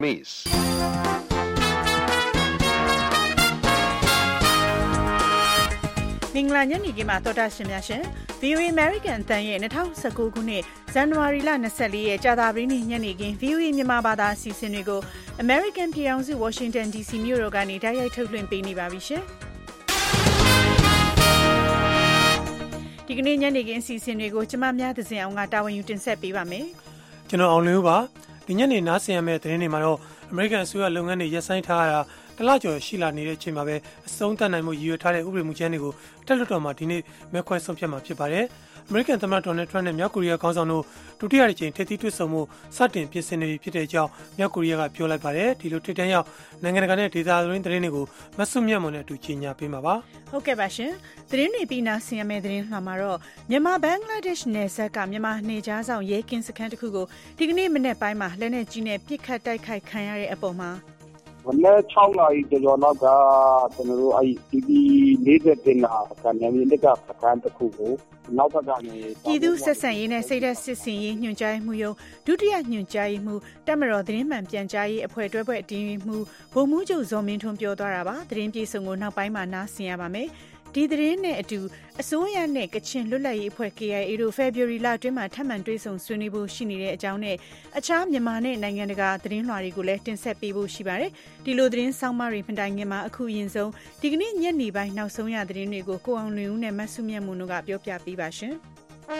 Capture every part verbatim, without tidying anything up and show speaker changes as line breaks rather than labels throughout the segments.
Miss
မင်္ဂလာညနေခင်းမှာတော်တာရှင်များရှင် ဗီအိုအေ American အသံရဲ့၂၀၁၉ခုနှစ်ဇန်နဝါရီလ၂၄ရက်ကြာသပတေးနေ့ညနေခင်း ဗီအိုအေ မြန်မာဘာသာအစီအစဉ်တွေကို American ပြည်ထောင်စု Washington ဒီ စီ မြို့တော်ကနေတိုက်ရိုက်ထုတ်လွှင့်ပေးနေပါပြီရှင်ဒီကနေ့ညနေခင်းအစီအစဉ်တွေကိုကျမများသဇင်အောင်ကတာဝန်ယူတင်ဆက်ပေးပါမယ်
ကျွန်တော်အောင်လင်းဦးပါဒီညနေနားဆင်ရမယ့်သတင်းတွေမှာတော့ American အစိုးရလုပ်ငန်းတွေရပ်ဆိုင်းထားရတာတလကျော်ရှိလာနေတဲ့အချိန်မှာပဲအဆုံးသတ်နိုင်မှုရည်ရွယ်ထားတဲ့ဥပဒေမူကြမ်းတွေကိုတက်လွှတ်တော်မှာဒီနေ့မဲခွဲဆုံးဖြတ်မှာဖြစ်ပါတယ်။ American သမ္မတ Donald Trump နဲ့မြောက်ကိုရီးယားခေါင်းဆောင်တို့ဒုတိယအကြိမ်ထိပ်သီးတွေ့ဆုံမှုစတင်ပြင်ဆင်နေပြီဖြစ်တဲ့အကြောင်းမြောက်ကိုရီးယားကပြောလိုက်ပါတယ်။ဒီလိုထိပ်တန်းရောက်နိုင်ငံတကာနဲ့ဒေသတွင်းသတင်းတွေကိုမဆုမြတ်မွန်နဲ့အတူကြီးညာပေးမှာပါ
။ဟုတ်ကဲ့ပါရှင်။သတင်းတွေပြီးနားဆင်ရမယ့်သတင်းမှာတော့မြန်မာဘင်္ဂလားဒေ့ရှ်နယ်စပ်ကမြန်မာနေကြားဆောင်ရဲကင်းစခန်းတစ်ခုကိုဒီကနေ့မနေ့ပိုင်းမှာလက်နက်ကြီးနဲ့ပစ်ခတ်တိုက်ခိုက်ခံရတဲ့အပေါ်မှာ
မနေ့၆နာရီကျော်လောက်ကကျွန်တော်တို့အဲ့ဒီဒီ၄၀တင်လာကနေမြင့်တကစခန်းတစ်ခုကိုနောက်ဘက်ကနေ
ပြည်သူဆက်ဆံရေးနဲ့စိတ်ဓာတ်စစ်စင်ရေးညွှန်ကြားမှုရုံးဒုတိယညွှန်ကြားရေးမှူးတက်မတော်သတင်းမှန်ပြန်ကြားရေးအဖွဲ့တွဲဘက်အတင်းမှုဗိုလ်မှူးချုပ်ဇော်မင်းထွန်းပြောသွားတာပါသတင်းပြေဆုံးကိုနောက်ပိုင်းမှာနားဆင်ရပါမယ်ဒီသတင်းနဲ့အတူအစိုးရနဲ့ကချင်လွတ်လပ်ရေးအဖွဲ့ K I A တို့ February လအတွင်းမှာထပ်မံတွေ့ဆုံဆွေးနွေးဖို့ရှိနေတဲ့အကြောင်းနဲ့အခြားမြန်မာနဲ့နိုင်ငံတကာသတင်းလွှာတွေကိုလည်းတင်ဆက်ပေးဖို့ရှိပါတယ်။ဒီလိုသတင်းဆောင်မတွေမတိုင်ခင်မှာအခုအရင်ဆုံးဒီကနေ့ညနေပိုင်းနောက်ဆုံးရသတင်းတွေကိုကိုအောင်လွင်ဦးနဲ့မဆုမြတ်မွန်တို့ကပြောပြပေးပါရှင်။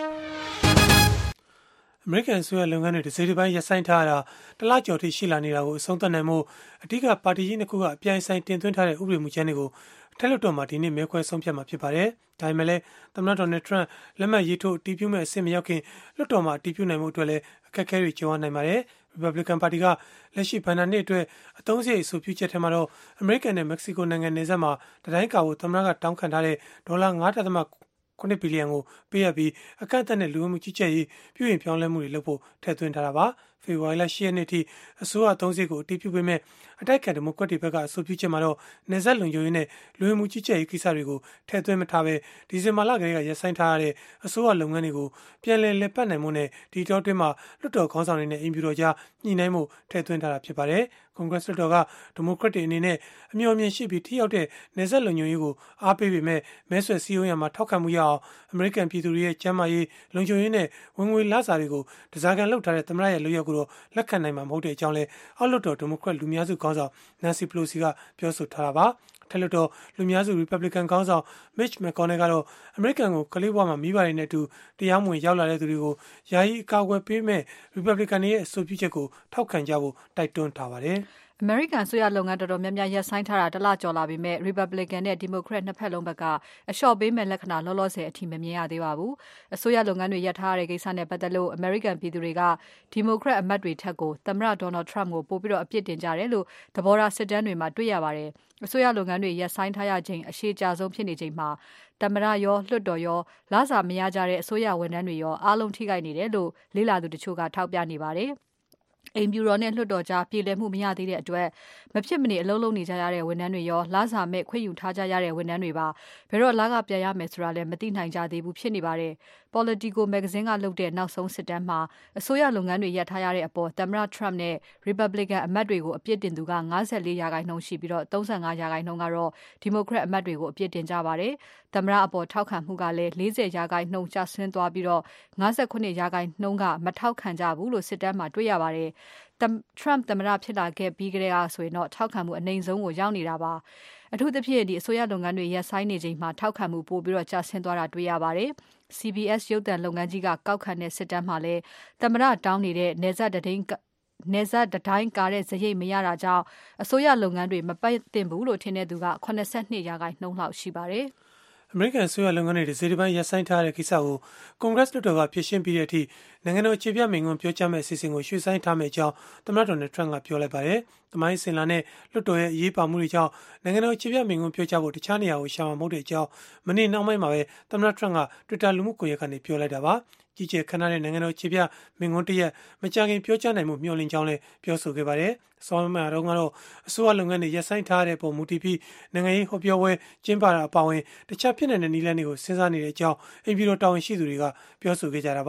American ဆိုရလုပ်ငန်းတွေတစ်စိတ်တစ်ပိုင်းရပ်ဆိုင်းထားတာတလကျော်ထိရှိလာနေတာကိုအဆုံးသတ်နိုင်မှုအဓိကပါတီကြီးနှစ်ခုကအပြိုင်ဆိုင်တင်သွင်းထားတဲ့ဥပဒေမူကြမ်းတွေကိုထက်လွတ်တော်မှာဒီနေ့မဲခွဲဆုံးဖြတ်မှာဖြစ်ပါတယ်။ဒါပေမဲ့လည်းသမ္မတ Donald Trump လက်မှတ်ရေးထိုးအတည်ပြုမဲ့အဆင့်မရောက်ခင်လွှတ်တော်မှာအတည်ပြုနိုင်မှုအတွက်လည်းအခက်အခဲတွေကြုံရနိုင်ပါတယ်။ Republican ပါတီကလက်ရှိဘဏ္ဍာနှစ်အတွက်အသုံးစရိတ်အဆိုပြုချက်ထဲမှာတော့ American နဲ့ Mexico နိုင်ငံနယ်စပ်မှာတတိုင်းကာကိုသမ္မတကတောင်းခံထားတဲ့ဒေါ်လာ၅.ခုနှစ်ဘီလီယံကိုပေးအပ်ပြီးအကန့်အသတ်နဲ့လူဝင်မှုကြီးကြပ်ရေးပြုပြင်ပြောင်းလဲမှုတွေလုပ်ဖို့ထည့်သွင်းထားတာပါ။ဖေဖော်ဝါရီလ၈ရက်နေ့ထိအစိုးရအသုံးစရိတ်ကိုအတည်ပြုပေးမဲ့အတိုက်အခံဒီမိုကရက်တွေဘက်ကအဆိုပြုချက်မှာတော့နယ်စပ်လုံခြုံရေးနဲ့လူဝင်မှုကြီးကြပ်ရေးကိစ္စတွေကိုထည့်သွင်းမထားဘဲဒီဇင်ဘာလကလေးကရပ်ဆိုင်းထားရတဲ့အစိုးရလုပ်ငန်းတွေကိုပြန်လည်လည်ပတ်နိုင်မှုနဲ့ဒီတောအတွင်းမှာလွှတ်တော်ခေါင်းဆောင်တွေနဲ့အင်ဖြူတော်ကြားညှိနှိုင်းမှုထည့်သွင်းထားတာဖြစ်ပါတယ်။ကွန်ဂရက်လွှတ်တော်ကဒီမိုကရက်တွေအနေနဲ့အမျှော်အမြင်ရှိပြီးထိရောက်တဲ့နယ်စပ်လုံခြုံရေးကိုအားပေးပေမဲ့မဲဆွယ်စည်းရုံးရမှာထောက်ခံမှုရအောင်အမေရိကန်ပြည်သူတွေရဲ့ကျန်းမာရေးလုံခြုံရေးနဲ့ဝင်ငွေလစာတွေကိုတစားကန်လုပ်ထားတဲ့သမ္မတရဲ့လုပ်ရက်ကိုတော့လက်ခံနိုင်မှာမဟုတ်တဲ့အကြောင်းလဲအောက်လွှတ်တော်ဒီမိုကရက်လူများစုခေါင်းဆောင် Nancy Pelosi ကပြောဆိုထားတာပါ။ထက်လွှတ်တော်လူများစု Republican ခေါင်းဆောင် Mitch McConnell ကတော့အမေရိကန်ကိုကလေးဘဝမှာမိဘတွေနဲ့အတူတရားမဝင်ရောက်လာတဲ့သူတွေကိုယာယီအကာအကွယ်ပေးမဲ့ Republican ရဲ့အဆိုပြုချက်ကိုထောက်ခံကြဖို့တိုက်တွန်းထားပါတယ်။
American ဆိုရလုပ်ငန်းတော်တော်များများရပ်ဆိုင်းထားတာတလကျော်လာပြီမဲ့ Republican နဲ့ Democrat နှစ်ဖက်လုံးဘက်ကအလျှော့ပေးမဲ့လက္ခဏာလောလောဆယ်အထိမမြင်ရသေးပါဘူး။အစိုးရလုပ်ငန်းတွေရပ်ထားရတဲ့ကိစ္စနဲ့ပတ်သက်လို့ American ပြည်သူတွေက Democrat အမတ်တွေထက်ကိုသမ္မတ Donald Trump ကိုပိုပြီးတော့အပြစ်တင်ကြတယ်လို့သဘောထားစစ်တမ်းတွေမှာတွေ့ရပါတယ်။အစိုးရလုပ်ငန်းတွေရပ်ဆိုင်းထားရခြင်းအရှိအကြဆုံးဖြစ်နေချိန်မှာသမ္မတရောလွှတ်တော်ရောလစာမရကြတဲ့အစိုးရဝန်ထမ်းတွေရောအားလုံးထိခိုက်နေတယ်လို့လေ့လာသူတချို့ကထောက်ပြနေပါတယ်။အိမ်ပြူတော်နဲ့လွှတ်တော်ကြားပြည်လည်မှုမရသေးတဲ့အတွက်မဖြစ်မနေအလုံးလုံးနေကြရတဲ့ဝန်ထမ်းတွေရောလစာမဲ့ခွင့်ယူထားကြရတဲ့ဝန်ထမ်းတွေပါဘယ်တော့လကပြန်ရမယ်ဆိုတာလည်းမသိနိုင်ကြသေးဘူးဖြစ်နေပါတယ်။ Politico magazine ကလုပ်တဲ့နောက်ဆုံးစစ်တမ်းမှာအစိုးရလုပ်ငန်းတွေရပ်ထားရတဲ့အပေါ်သမ္မတ Trump နဲ့ Republican အမတ်တွေကိုအပြစ်တင်သူက၅၄ရာခိုင်နှုန်းရှိပြီးတော့၃၅ရာခိုင်နှုန်းကတော့ Democrat အမတ်တွေကိုအပြစ်တင်ကြပါတယ်။သမ္မတအပေါ်ထောက်ခံမှုကလည်း၄၀ရာခိုင်နှုန်းကျဆင်းသွားပြီးတော့၅၉ရာခိုင်နှုန်းကမထောက်ခံကြဘူးလို့စစ်တမ်းမှာတွေ့ရပါတယ်။ Trump သမ္မတဖြစ်လာခဲ့ပြီးကြတဲ့ဆိုရင်တော့ထောက်ခံမှုအနှိမ်ဆုံးကိုရောက်နေတာပါ။အထူးသဖြင့်ဒီအစိုးရလုပ်ငန်းတွေရပ်ဆိုင်းနေချိန်မှာထောက်ခံမှုပိုပြီးတော့ကျဆင်းသွားတာတွေ့ရပါတယ်။ C B S ရုပ်သံလုပ်ငန်းကြီးကကောက်ခံတဲ့စစ်တမ်းမှာလည်းသမ္မတတောင်းနေတဲ့နေဆက်တတိုင်းနေဆက်တတိုင်းကားတဲ့ဇရိတ်မရတာကြောင့်အစိုးရလုပ်ငန်းတွေမပတ်သင့်ဘူးလို့ထင်တဲ့သူက၈၂ရာခိုင်နှုန်းလောက်ရှိပါတယ်။
American ဆိုရလုပ်ငန်းတွေတစ်စိတ်တစ်ပိုင်းရပ်ဆိုင်းထားတဲ့ကိစ္စကို Congress လွှတ်တော်ကဖြေရှင်းပြီးတဲ့အထိနိုင်ငံတော်အခြေပြမိန့်ခွန်းပြောကြားမဲ့အစီအစဉ်ကိုရွှေ့ဆိုင်းထားမယ့်အကြောင်းသမ္မတ Donald Trump ကပြောလိုက်ပါတယ်။သမိုင်းစင်လာနဲ့လွှတ်တော်ရဲ့အရေးပါမှုတွေကြောင့်နိုင်ငံတော်အခြေပြမိန့်ခွန်းပြောကြားဖို့တခြားနေရာကိုရှာမှာမဟုတ်တဲ့အကြောင်းမနေ့နှောင်းပိုင်းမှာပဲသမ္မတ Trump က Twitter လူမှုကွန်ရက်ကနေပြောလိုက်တာပါ။ကြီးကျယ်ခမ်းနားတဲ့နိုင်ငံတော်အခြေပြမိန့်ခွန်းတစ်ရက်မကြာခင်ပြောကြားနိုင်မှုမျှော်လင့်ကြောင်းလည်းပြောဆိုခဲ့ပါတယ်။ဆောင်းမှာတော့ကတော့အစိုးရလုပ်ငန်းတွေရပ်ဆိုင်းထားတဲ့ပုံမူတည်ပြီးနိုင်ငံရေးဟောပြောပွဲကျင်းပတာအပါအဝင်တခြားဖြစ်နေတဲ့နည်းလမ်းတွေကိုစဉ်းစားနေတဲ့အကြောင်းအိမ်ပြည်တော်တာဝန်ရှိသူတွေကပြောဆိုခဲ့ကြတာပါ။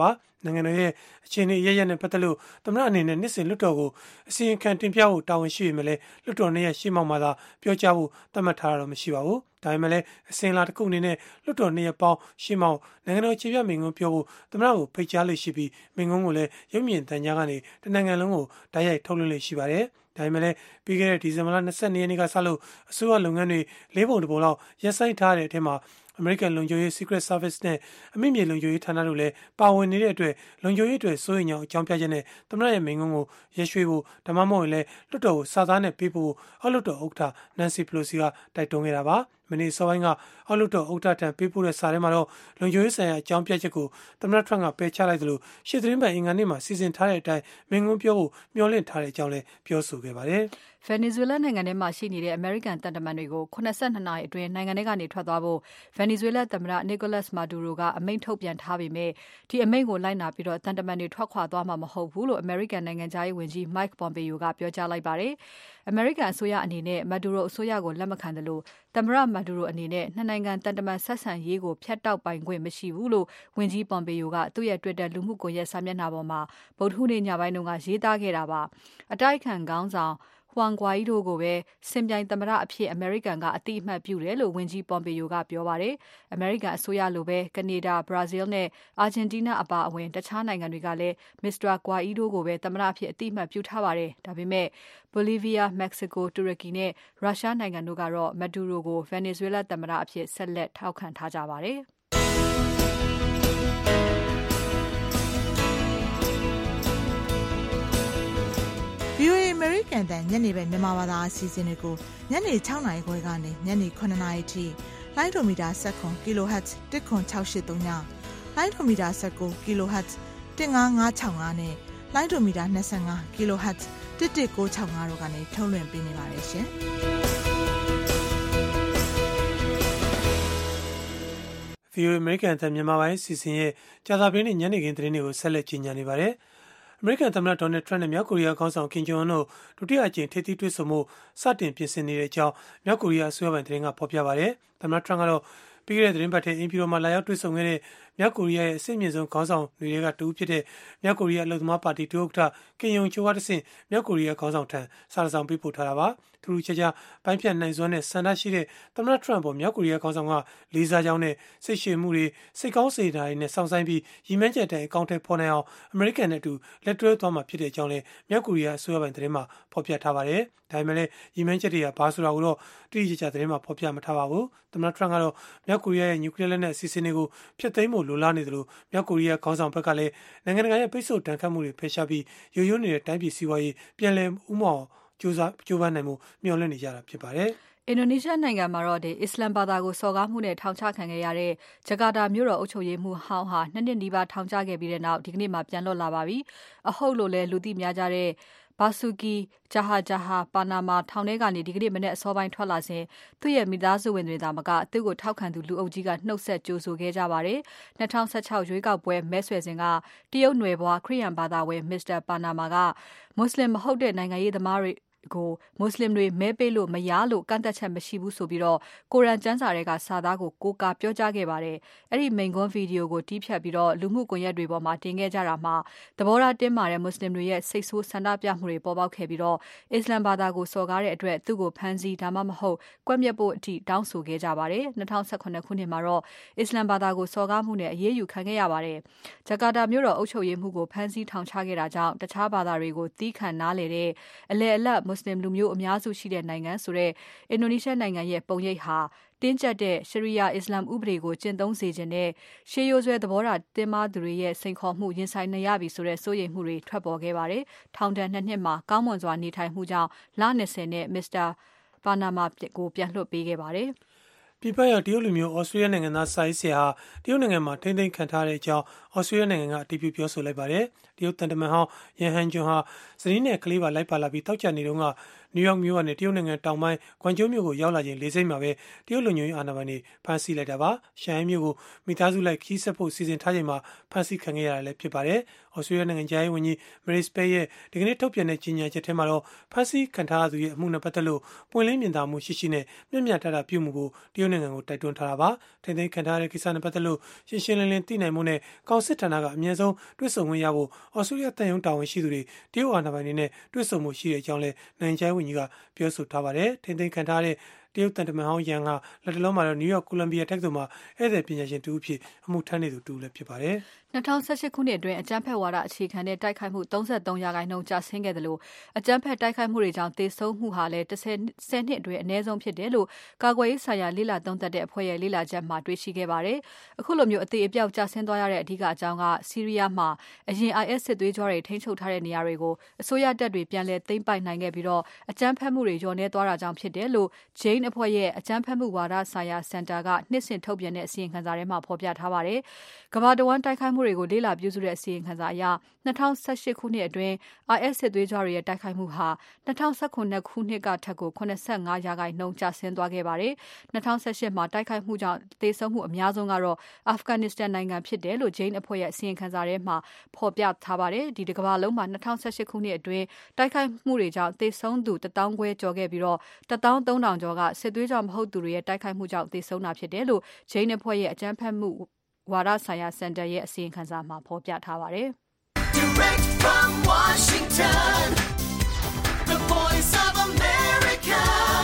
နိုင်ငံတော်ရဲ့အခြေအနေအရရက်နဲ့ပတ်သက်လို့သမ္မတအနေနဲ့နှစ်စဉ်လွှတ်တော်ကိုအစီရင်ခံတင်ပြဖို့တာဝန်ရှိပေမဲ့လည်းလွှတ်တော်နှစ်ရပ်ရှေ့မှောက်မှာသာပြောကြားဖို့သတ်မှတ်ထားတာတော့မရှိပါဘူး။ဒါပေမဲ့လည်းအစဉ်အလာတစ်ခုအနေနဲ့လွှတ်တော်နှစ်ရပ်ပေါင်းရှေ့မှောက်နိုင်ငံတော်ခြေပြမိန့်ခွန်းပြောဖို့သမ္မတကိုဖိတ်ကြားလို့ရှိပြီးမိန့်ခွန်းကိုလည်းရုပ်မြင်သံကြားကနေတနိုင်ငံလုံးကိုတိုက်ရိုက်ထုတ်လွှင့်လို့ရှိပါတယ်။ဒါပေမဲ့လည်းပြီးခဲ့တဲ့ဒီဇင်ဘာလ၂၂ရက်နေ့ကစလို့အစိုးရလုပ်ငန်းတွေလေးပုံတစ်ပုံလောက်ရပ်ဆိုင်းထားတဲ့အထက်မှာအမေရိကန်လုံခြုံရေး Secret Service နဲ့အမိမြေလုံခြုံရေးဌာနတို့လည်းပါဝင်နေတဲ့အတွက်လုံခြုံရေးအတွက်စိုးရိမ်ကြောင်းအကြောင်းပြချက်နဲ့သမ္မတရဲ့မိန့်ခွန်းကိုရက်ရွှေ့ဖို့ဒါမှမဟုတ်လည်းလွှတ်တော်ကိုစာသားနဲ့ပေးဖို့အောက်လွှတ်တော်ဥက္ကဋ္ဌ Nancy Pelosi ကတိုက်တွန်းခဲ့တာပါ။မနေ့စောပိုင်းကအောက်လွှတ်တော်ဥက္ကဋ္ဌထံပေးပို့တဲ့စာထဲမှာတော့လုံခြုံရေးဆိုင်ရာအကြောင်းပြချက်ကိုသမ္မတထရန့်ကပယ်ချလိုက်သလိုရှေ့သတင်းပတ်အင်္ဂါနေ့မှာစီစဉ်ထားတဲ့အတိုင်းမိန့်ခွန်းပြောဖို့မျှော်လင့်ထားတဲ့အကြောင်းလည်းပြောဆိုခဲ့ပါတယ်။
Venezuela နိုင်ငံထဲမှာရှိနေတဲ့ American သံတမန်တွေကိုခုနှစ်၂နာရီအတွင်းနိုင်ငံထဲကနေထွက်သွားဖို့ Venezuela သမ္မတ Nicolas Maduro ကအမိန့်ထုတ်ပြန်ထားပေမဲ့ဒီအမိန့်ကိုလိုက်နာပြီးတော့သံတမန်တွေထွက်ခွာသွားမှာမဟုတ်ဘူးလို့ American နိုင်ငံသားရေးဝန်ကြီး Mike Pompeo ကပြောကြားလိုက်ပါတယ်။ American အစိုးရအနေနဲ့ Maduro အစိုးရကိုလက်မခံသလိုသမ္မတ Maduro အနေနဲ့နှစ်နိုင်ငံသံတမန်ဆက်ဆံရေးကိုဖျက်တောက်ပိုင်ခွင့်မရှိဘူးလို့ဝန်ကြီး Pompeo ကသူ့ရဲ့ Twitter လူမှုကွန်ရက်စာမျက်နှာပေါ်မှာဗုဒ္ဓဟူးနေ့ညပိုင်းကရေးသားခဲ့တာပါ။အတိုက်အခံခေါင်းဆောင်Juan Guaido ကိုပဲစင်ပြိုင်သမ္မတအဖြစ်အမေရိကန်ကအတိအမှတ်ပြုတယ်လို့ဝန်ကြီး Pompeo ကပြောပါတယ်။ အမေရိကန်အစိုးရလိုပဲကနေဒါ၊ဘရာဇီးနဲ့အာဂျင်တီးနားအပါအဝင်တခြားနိုင်ငံတွေကလည်း Mr. Guaido ကိုပဲသမ္မတအဖြစ်အတိအမှတ်ပြုထားပါတယ်။ဒါပေမဲ့ Bolivia, Mexico, တူရကီနဲ့ရုရှားနိုင်ငံတို့ကတော့ Maduro ကို Venezuela သမ္မတအဖြစ်ဆက်လက်ထောက်ခံထားကြပါတယ်။
VOA American တန်ညနေပဲမြန်မာဘာသာအစီအစဉ်တွေကိုညနေ၆နာရီခွဲကနေညနေ၇နာရီထိလိုင်းဒိုမီတာ၁၇ kHz ၁ခွန်၆၈၃ညလိုင်းဒိုမီတာ၁၉ kHz ၁၅၅၆၅နဲ့လိုင်းဒိုမီတာ၂၅ kHz ၁၁၉၆၅တို့ကနေထုတ်လွှင့်ပေးနေပါတယ်ရှင်။
VOA American တန်မြန်မာပိုင်းစီစဉ်ရဲ့ကြာသပတေးနေ့ညနေခင်းသတင်းတွေကိုဆက်လက်ကြီးညာနေပါတယ်။အမေရိကန်သမ္မတဒေါ်နယ်ထရန့်နဲ့မြောက်ကိုရီးယားခေါင်းဆောင်ကင်ဂျုံအွန်းတို့ဒုတိယအကြိမ်ထိပ်သီးတွေ့ဆုံမှုစတင်ပြင်ဆင်နေတဲ့အကြောင်းမြောက်ကိုရီးယားအစိုးရပိုင်သတင်းကဖော်ပြပါတယ်။သမ္မတထရန့်ကတော့ပြီးခဲ့တဲ့သတင်းပတ်ထဲအင်ပီရိုမှာလာရောက်တွေ့ဆုံခဲ့တဲ့မြောက်ကိုရီးယားရဲ့အဆင့်မြင့်ဆုံးခေါင်းဆောင်တွေကတူဖြစ်တဲ့မြောက်ကိုရီးယားအလုပ်သမားပါတီဒုဥက္ကဋ္ဌကင်ယုံချိုကတဆင့်မြောက်ကိုရီးယားခေါင်းဆောင်ထံစာဆောင်ပေးပို့ထားတာပါ။ထူးထူးခြားခြားပိုင်းဖြတ်နိုင်စွမ်းနဲ့ဆန္ဒရှိတဲ့သမ္မတထရန့်ပေါ်မြောက်ကိုရီးယားခေါင်းဆောင်ကလေးစားကြောင်းနဲ့စိတ်ရှည်မှုတွေစိတ်ကောင်းစေတာတွေနဲ့စောင့်ဆိုင်ပြီးရည်မှန်းချက်တိုင်းအကောင့်ထဲပေါ်နိုင်အောင်အမေရိကန်နဲ့အတူလက်တွဲသွားမှာဖြစ်တဲ့အကြောင်းလည်းမြောက်ကိုရီးယားအစိုးရပိုင်သတင်းမှာဖော်ပြထားပါတယ်။ဒါပေမဲ့လည်းရည်မှန်းချက်တွေကဘာဆိုတာကိုတော့တိတိကျကျသတင်းမှာဖော်ပြမထားပါဘူး။သမ္မတထရန့်ကတော့မြောက်ကိုရီးယားရဲ့နျူကလီးယားလက်နက်အစီအစဉ်တွေကိုဖျက်သိမ်းဖို့လိုလားနေတယ်လို့မြောက်ကိုရီးယားခေါင်းဆောင်ဘက်ကလည်းနိုင်ငံတကာရဲ့ပိတ်ဆို့တန်ခတ်မှုတွေဖယ်ရှားပြီးရိုးရိုးနေတဲ့တိုင်းပြည်စီးပွားရေးပြန်လည်ဦးမော့ကြိုးစားကြိုးပမ်းနိုင်မှုမျှော်လင့်နေကြတာဖြစ်ပါတယ်။
အင်ဒိုနီးရှားနိုင်ငံမှာတော့အစ္စလမ်ဘာသာကိုစော်ကားမှုနဲ့ထောင်ချခံခဲ့ရတဲ့ဂျကာတာမြို့တော်အုပ်ချုပ်ရေးမှူးဟောင်းဟာနှစ်နှစ်နီးပါးထောင်ချခဲ့ပြီးတဲ့နောက်ဒီကနေ့မှပြန်လွတ်လာပါပြီ။အဟုတ်လို့လည်းလူသိများကြတဲ့Basuki Tjahajaha ပါနာမာထောင်ထဲကနေဒီကနေ့မနေ့အစောပိုင်းထွက်လာစဉ်သူ့ရဲ့မိသားစုဝင်တွေသာမကသူ့ကိုထောက်ခံသူလူအုပ်ကြီးကနှုတ်ဆက်ကြိုဆိုခဲ့ကြပါတယ်။၂၀၁၆ရွေးကောက်ပွဲမဲဆွယ်စဉ်ကတရုတ်နွယ်ဘွားခရစ်ယာန်ဘာသာဝင် Mr. ပါနာမာကမွတ်စလင်မဟုတ်တဲ့နိုင်ငံရေးသမားတွေကိုမွတ်စလင်တွေမဲပေးလို့မရလို့ကန့်သက်ချက်မရှိဘူးဆိုပြီးတော့ကိုရန်ကျမ်းစာတွေကစာသားကိုကိုးကားပြောကြားခဲ့ပါတယ်။အဲ့ဒီမိန့်ခွန်းဗီဒီယိုကိုတီးဖြတ်ပြီးတော့လူမှုကွန်ရက်တွေပေါ်မှာတင်ခဲ့ကြတာမှာသဘောထားတင်းမာတဲ့မွတ်စလင်တွေရဲ့စိတ်ဆိုးဆန္ဒပြမှုတွေပေါ်ပေါက်ခဲ့ပြီးတော့အစ္စလမ်ဘာသာကိုစော်ကားတဲ့အတွက်သူ့ကိုဖမ်းဆီးဒါမှမဟုတ်ကွပ်မျက်ဖို့အထိတောင်းဆိုခဲ့ကြပါတယ်။၂၀၁၇ခုနှစ်မှာတော့အစ္စလမ်ဘာသာကိုစော်ကားမှုနဲ့အရေးယူခံခဲ့ရပါတယ်။ဂျကာတာမြို့တော်အုပ်ချုပ်ရေးမှူးကိုဖမ်းဆီးထောင်ချခဲ့တာကြောင့်တခြားဘာသာတွေကိုတီးခံနားလေတဲ့အလယ်အလတ်မွတ်စလင်လူမျိုးအများစုရှိတဲ့နိုင်ငံဆိုတဲ့အင်ဒိုနီးရှားနိုင်ငံရဲ့ပုံရိပ်ဟာတင်းကျပ်တဲ့ရှရီယာအစ္စလာမ်ဥပဒေကိုကျင့်သုံးစေခြင်းနဲ့ရှေးရိုးဆွဲသဘောထားတင်းမာသူတွေရဲ့စိန်ခေါ်မှုရင်ဆိုင်နေရပြီဆိုတဲ့စိုးရိမ်မှုတွေထွက်ပေါ်ခဲ့ပါတယ်။ထောင်ဒဏ်နှစ်နှစ်မှာကောင်းမွန်စွာနေထိုင်မှုကြောင့်လ၂၀နဲ့ Mr. ပါနာမာကိုပြန်လွှတ်ပေးခဲ့ပါတယ်။
ပြည်ပရောက်တရုတ်လူမျိုးဩစတြေးလျနိုင်ငံသားစာရေးဆရာဟာတရုတ်နိုင်ငံမှာထိန်းသိမ်းခံထားတဲ့အကြောင်းဩစတြေးလျနိုင်ငံကအတည်ပြုပြောဆိုလိုက်ပါတယ်။တရုတ်တန်တမန်ဟောင်းယန်ဟန်ဂျွန်ဟာဇနီးနဲ့ကလေးပါလိုက်ပါလာပြီးတောက်ချနေတုန်းကနယူးယောက်မြို့ကနေတရုတ်နိုင်ငံတောင်ပိုင်းကွမ်ကျိုးမြို့ကိုရောက်လာခြင်းလေးစိတ်မှာပဲတရုတ်လူမျိုးရေးအာဏာပိုင်တွေဖမ်းဆီးလိုက်တာပါ။ရှန်ဟိုင်းမြို့ကိုမိသားစုလိုက်ခီးဆက်ဖို့စီစဉ်ထားချိန်မှာဖမ်းဆီးခံခဲ့ရတာလည်းဖြစ်ပါတယ်။။ဩစတြေးလျနိုင်ငံသားရေးဝန်ကြီး Marise Payne ရဲ့ဒီကနေ့ထုတ်ပြန်တဲ့ကြေညာချက်ထဲမှာတော့ဖမ်းဆီးခံထားရသူရဲ့အမှုနဲ့ပတ်သက်လို့ပွင့်လင်းမြင်သာမှုရှိရှိနဲ့မျှမျှတတပြုမှုကိုတရုတ်နိုင်ငံကိုတိုက်တွန်းထားတာပါ။ထိန်းသိမ်းခံထားရတဲ့ကိစ္စနဲ့ပတ်သက်လို့ရှင်းရှင်းလင်းလင်းသိနိုင်မှုနဲ့ကောင်စစ်ဌာနကအမြဲဆုံးတွေ့ဆုံခွင့်ရဖို့ဩစတြေးလျတန်ယုံတာဝန်ရှိသူတွေတရုတ်အာဏာပိုင်တွေနဲ့တွေ့ဆုံမှုရှိတဲ့အကြောင်းလည်းနိုင်ငံသားရေးဝန်ကြီးကပြောဆိုထားပါတယ်။ထိန်းသိမ်းခံထားတဲ့တရုတ်တန်တမန်ဟောင်းရန်ကလက်တလုံးမှာတော့နယူးယောက်ကိုလံဘီယာတက္ကသိုလ်မှာဧည့်သည်ပညာရှင်တူအဖြစ်အမှုထမ်းနေသူတူလည်းဖြစ်ပါတယ်
။၂၀၁၈ခုနှစ်အတွင်းအကြမ်းဖက်ဝါဒအခြေခံတဲ့တိုက်ခိုက်မှု၃၃ရာခိုင်နှုန်းကျဆင်းခဲ့တယ်လို့အကြမ်းဖက်တိုက်ခိုက်မှုတွေကြောင့်သေဆုံးမှုဟာလည်း၁၀နှစ်အတွင်းအနည်းဆုံးဖြစ်တယ်လို့ကာကွယ်ရေးဆိုင်ရာလေ့လာသုံးသပ်တဲ့အဖွဲ့ရဲ့လေ့လာချက်မှာတွေ့ရှိခဲ့ပါတယ်။အခုလိုမျိုးအသေးအပြောက်ကျဆင်းသွားရတဲ့အဓိကအကြောင်းကဆီးရီးယားမှာအရင် I S စစ်သွေးကြွတွေထိန်းချုပ်ထားတဲ့နေရာတွေကိုအစိုးရတပ်တွေပြန်လည်သိမ်းပိုက်နိုင်ခဲ့ပြီးတော့အကြမ်းဖက်မှုတွေလျော့နည်းသွားတာကြောင့်ဖြစ်တယ်လို့ Jane အဖွဲ့ရဲ့အကြမ်းဖက်မှုဝါဒဆိုင်ရာစင်တာကနှစ်စဉ်ထုတ်ပြန်တဲ့အစီရင်ခံစာထဲမှာဖော်ပြထားပါတယ်။ကမ္ဘာတဝန်းတိုက်ခိုက်မှုတွေကိုလေ့လာပြုစုတဲ့အစီရင်ခံစာအရ၂၀၁၈ခုနှစ်အတွင်း I S စစ်သွေးကြွတွေရဲ့တိုက်ခိုက်မှုဟာ၂၀၁၇ခုနှစ်ကထက်ကို၇၅ရာခိုင်နှုန်းကျဆင်းသွားခဲ့ပါတယ်။၂၀၁၈မှာတိုက်ခိုက်မှုကြောင့်သေဆုံးမှုအများဆုံးကတော့ Afghanistan နိုင်ငံဖြစ်တယ်လို့ Jane အဖွဲ့ရဲ့အစီရင်ခံစာထဲမှာဖော်ပြထားပါတယ်။ဒီတစ်ကမ္ဘာလုံးမှာ၂၀၁၈ခုနှစ်အတွင်းတိုက်ခိုက်မှုတွေကြောင့်သေဆုံးသူတသောင်းခွဲကျော်ခဲ့ပြီးတော့တသောင်းသုံးထောင်ကျော်ကစစ်သွေးကြွမဟုတ်သူတွေရဲ့တိုက်ခိုက်မှုကြောင့်သေဆုံးတာဖြစ်တယ်လို့ Jane အဖွဲ့ရဲ့အကြမ်းဖက်မှုဝါဒဆိုင်ရာစင်တာရဲ့အစီရင်ခံစာမှာဖော်ပြထားပါတယ်။ Direct from Washington, the voice of America,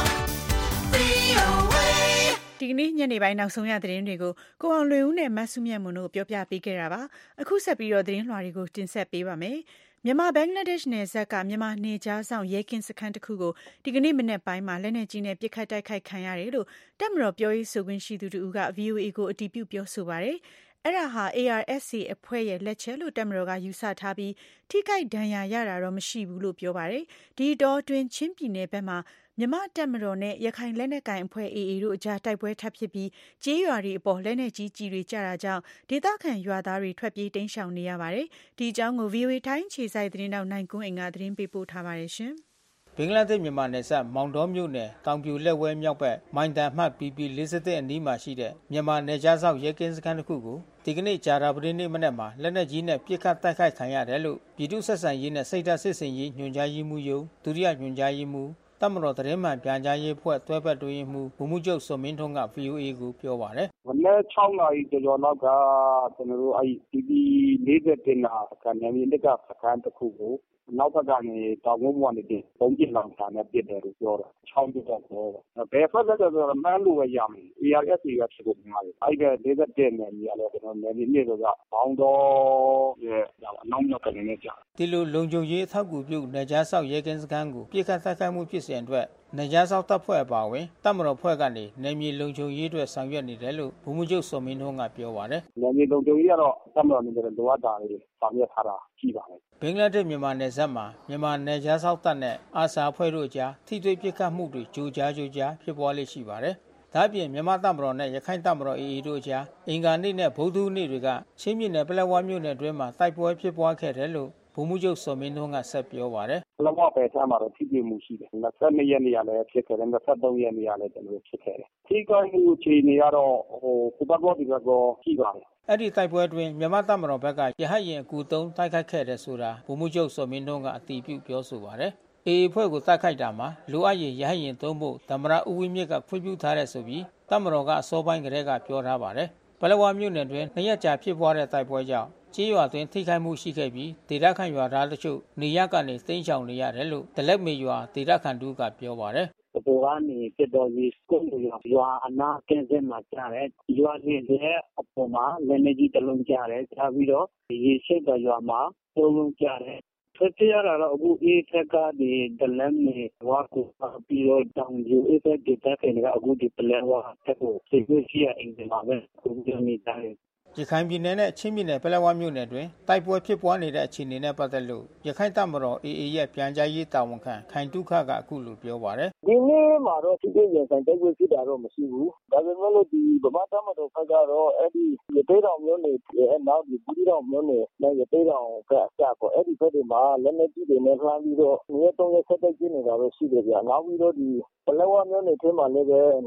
V O A ဒီကနေ့ညနေပိုင်းနောက်ဆုံးရသတင်းတွေကိုကိုအောင်လွင်ဦးနဲ့မဆုမြတ်မွန်တို့ပြောပြပေးခဲ့တာပါအခုဆက်ပြီးတော့သတင်းလွှာတွေကိုတင်ဆက်ပေးပါမယ်မြန်မာဘင်္ဂလားဒေ့ရှ်နယ်စပ်ကမြန်မာနေကြားဆောင်ရဲကင်းစခန်းတစ်ခုကိုဒီကနေ့မနေ့ပိုင်းမှာလက်နက်ကြီးနဲ့ပစ်ခတ်တိုက်ခိုက်ခံရတယ်လို့တပ်မတော်ပြောရေးဆိုခွင့်ရှိသူတို့က V O A ကိုအတည်ပြုပြောဆိုပါတယ်အဲ့ဒါဟာ A R S A အဖွဲ့ရဲ့လက်ချက်လို့တပ်မတော်ကယူဆထားပြီးထိခိုက်ဒဏ်ရာရတာတော့မရှိဘူးလို့ပြောပါတယ်ဒီတော့တွင်ချင်းပြည်နယ်ဘက်မှာမြန်မာတပ်မတော်နဲ့ရခိုင်လက်နက်ကိုင်အဖွဲ့ A A တို့အကြားတိုက်ပွဲထပ်ဖြစ်ပြီးကျေးရွာတွေအပေါ်လက်နက်ကြီးကြီးတွေကျတာကြောင့်ဒေသခံရွာသားတွေထွက်ပြေးတိမ်းရှောင်နေရပါတယ်ဒီအကြောင်းကို V O A ထိုင်းခြေစိုက်သတင်းတောက်နိုင်ကွန်းအိမ်ကသတင်းပေးပို့ထားပါတယ်ရှင်
ဘင်္ဂလားဒေ့ရှ်မြန်မာနယ်စပ်မောင်တော်မြို့နယ်တောင်ပြိုလက်ဝဲမြောက်ဘက်မိုင်တန်မှတ် P P ၄၁အနီးမှာရှိတဲ့မြန်မာနယ်ခြားစောင့်ရဲကင်းစခန်းတစ်ခုကိုဒီကနေ့ကြာသပတေးနေ့မနက်မှာလက်နက်ကြီးနဲ့ပစ်ခတ်တိုက်ခိုက်ခံရတယ်လို့ပြည်သူ့ဆက်ဆံရေးနဲ့စိတ်ဓာတ်စစ်စင်ရေးညွှန်ကြားရေးမှူးရုံးဒုတိယညွှန်ကြားရေးမှူးတပ်မတော်သတင်းမှန်ပြန်ကြားရေးဖွဲ့တွဲဘက်တွင်မှူးဗိုလ်မှူးချုပ်စောမင်းထွန်းက V O A ကိုပြောပါတယ်
။မနေ့၆နာရီကျော်လောက်ကကျွန်တော်တို့အဲ့ P P ၄၁နာကနေမြေတက်ကစခန်းတစ်ခုကိုနောက်ဘက်ကနေတောင်ကုန်းပေါ်ကနေပုံပြစ်လောင်စာနဲ့ပြစ်တယ်လို့ပြောတယ်။ချောင်းပြတော့ပြောတယ်။ဘယ်ဖက်ကဆိုတော့မန်းလို့ပဲရမယ်။ A R S A ကဖြစ်လို့များတယ်။အဲ့ဒီ၄၁နယ်မြေကလည်းကျွန်တော်နယ်မြေမြေတော့ဘောင်းတော့ရဲ့အနောက်မြောက်ကနေနဲ့ကြာ
။ဒီလိုလုံခြုံရေးအထောက်အကူပြုနယ်ခြားစောင့်ရဲကင်းစခန်းကိုပြစ်ခတ်တိုက်ခိုက်မှုဖြစ်စဉ်အတွက်နယ်ခြားစောင့်တပ်ဖွဲ့အပါအဝင်တပ်မတော်ဖွဲ့ကနေနယ်မြေလုံခြုံရေးအတွက်ဆောင်ရွက်နေတယ်လို့ဗိုလ်မှူးချုပ်စောမင်းထွန်းကပြောပါတယ်
။နယ်မြေလုံခြုံရေးကတော့တပ်မတော်အနေနဲ့လိုအပ်တာတွေဆောင်ရွက်ထားတာရှိပါတယ်
။ဘင်္ဂလားဒေ့ရှ်မြန်မာနယ်စပ်မှာမြန်မာနယ်ခြားစောင့်တပ်နဲ့အာဆာအဖွဲ့တို့အကြားထိတွေ့ပစ်ခတ်မှုတွေကြိုကြားကြိုကြားဖြစ်ပွားလေ့ရှိပါတယ်။ဒါ့အပြင်မြန်မာတပ်မတော်နဲ့ရခိုင်တပ်မတော် A A တို့အကြားအင်္ဂါနေ့နဲ့ဗုဒ္ဓဟူးနေ့တွေကချင်းပြည်နယ်ပလက်ဝမြို့နယ်အတွင်းမှာတိုက်ပွဲဖြစ်ပွားခဲ့တယ်လို့ဗိုလ်မှူးချုပ်စောမင်းထွန်းကဆက်ပြောပါတယ်
။ပလက်ဝပဲဆမ်းမှာတော့ထိတွေ့မှုရှိတယ်။၂၂ရက်နေ့ကလည်းဖြစ်ခဲ့တယ်။၂၃ရက်နေ့ကလည်းကျွန်တော်ဖြစ်ခဲ့တယ်။ထိခိုက်မှုအခြေအနေကတော့ဟိုကုပတ်ကောဒီဘက်ကောရှိပါတယ်
။အဲ့ဒီတိုက်ပွဲအတွင်းမြန်မာတပ်မတော်ဘက်ကရဟတ်ယာဉ်အကူသုံးတိုက်ခိုက်ခဲ့တယ်ဆိုတာဗိုလ်မှူးချုပ်စောမင်းထွန်းကအတည်ပြုပြောဆိုပါတယ်။ A A ဖွဲ့ကိုတိုက်ခိုက်တာမှာလိုအပ်ရင်ရဟတ်ယာဉ်သုံးဖို့သမ္မတဦးဝင်းမြင့်ကခွင့်ပြုထားတဲ့ဆိုပြီးတပ်မတော်ကအစောပိုင်းကတည်းကပြောထားပါတယ်။ပလက်ဝမြို့နယ်တွင်နှစ်ရက်ကြာဖြစ်ပွားတဲ့တိုက်ပွဲကြောင့်ကျေးရွာတွင်ထိခိုက်မှုရှိခဲ့ပြီးဒေသခံရွာသားတို့ချို့နေရကနေသိမ်းချောင်နေရတယ်လို့တလက်မေရွာဒေသခံတို့ကပြောပါတယ်
။အပေါ်ကနေပြတော်ကြီးကုန်းရွာရွာအနာကင်းစင်မှာကြားတယ်။ရွာကြီးရဲ့အပေါ်မှာလက်နေကြီးတလုံးကြားတယ်။ကြားပြီးတော့ရေရှိတ်တော်ရွာမှာသုံးလုံးကြားတယ်။ထွက်ပြေးရတာတော့အခုအေးဖက်ကဒီဒလမ်နေဝါကူပြီးတော့တောင်ယူအေးဖက်ဒေသခံတွေကအခုဒီပလဲဝါတက်ကိုစိတ်ကိုရှိရအင်ဂျင်မှာပဲအခုကြနေတယ်
ရခိုင်ပြည်နယ်နဲ့ချင်းပြည်နယ်ပလက်ဝမြို့နယ်တွင်တိုက်ပွဲဖြစ်ပွားနေတဲ့အခြေအနေနဲ့ပတ်သက်လို့ရခိုင်တပ်မတော် A A ရဲ့ပြန်ကြားရေးတာဝန်ခံခိုင်တုခကအခုလိုပြောပါတယ်
ဒီနေ့မှာတော့ဒီကိစ္စဆိုင်တိုက်ပွဲဖြစ်တာတော့မရှိဘူးဒါပေမဲ့လို့ဒီဗမာတပ်မတော်ဘက်ကတော့အဲ့ဒီရသေးတော်မျိုးနေအဲ့နောက်ဒီဘူးတော်မျိုးနေနဲ့ရသေးတော်ကအစပေါ့အဲ့ဒီဘက်တွေမှာလက်နက်ကြီးတွေနဲ့လှမ်းပြီးတော့နေ့သုံးရက်ဆက်တိုက်ကျနေတာပဲရှိတယ်ဗျာနောက်ပြီးတော့ဒီပလက်ဝမျိုးနေထဲမှာလည်းပဲနော်